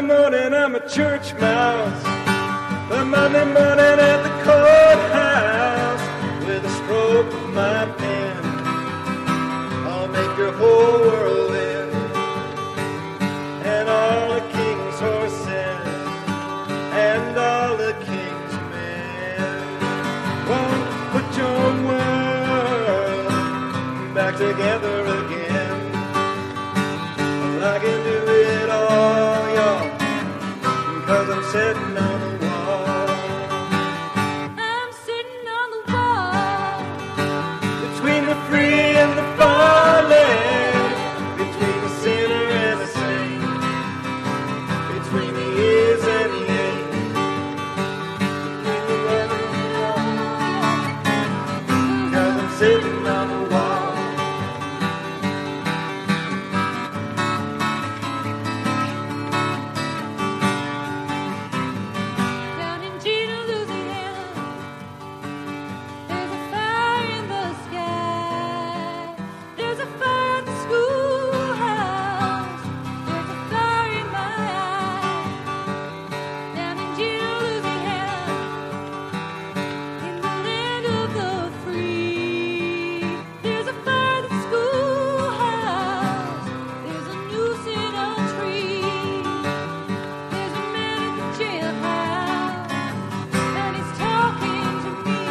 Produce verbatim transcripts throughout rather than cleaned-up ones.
Sunday morning I'm a church mouse, but Monday morning at the courthouse, with a stroke of my pen, I'll make your whole world end. And all the king's horses and all the king's men won't put your world back together again. But I can do it all, y'all, 'cause I'm sitting on the wall. I'm sitting on the wall, Between the free and the fallen, between the sinner and the saint, between the years and the age, between the love and the wall. 'Cause I'm sitting on the wall. down in Gina, Louisiana. There's a fire in the sky. There's a fire at the schoolhouse. There's a fire in my eye. Down in Gina, Louisiana, in the land of the free. There's a fire at the schoolhouse. There's a noose in a tree. There's a man at the jailhouse, and he's talking to me.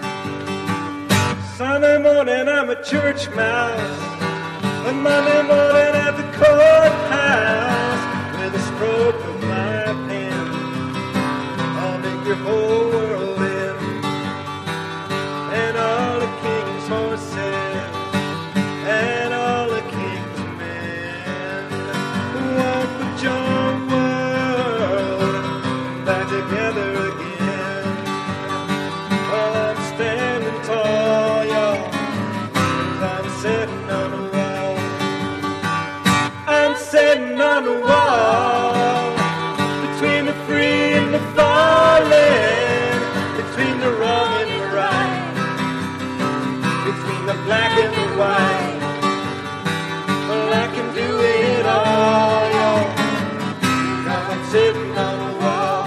Sunday morning I'm a church mouse, but Monday morning at the courthouse, with a stroke of my pen, I'll make your whole world end. And all the king's horses and all the king's men won't put your world back together again. While I'm standing tall, y'all, 'cause I'm sitting on the wall. I'm sitting on the wall, between the free and the fallen, between the wrong and the right, between the black and the white. Well, I can do it all, y'all, 'cause I'm sitting on the wall.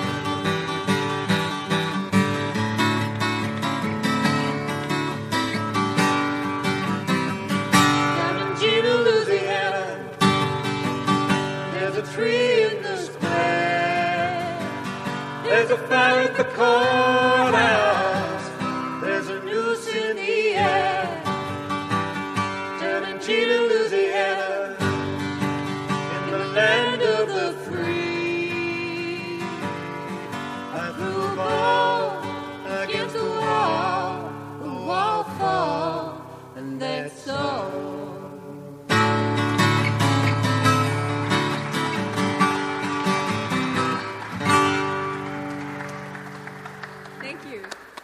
Down in Gina, Louisiana, there's a tree in the square. There's a fire at the courthouse. There's a noose in the air. Down in Gina, Louisiana, in the land of the free, I threw a ball against the wall, the wall fall, and that's all. Thank you.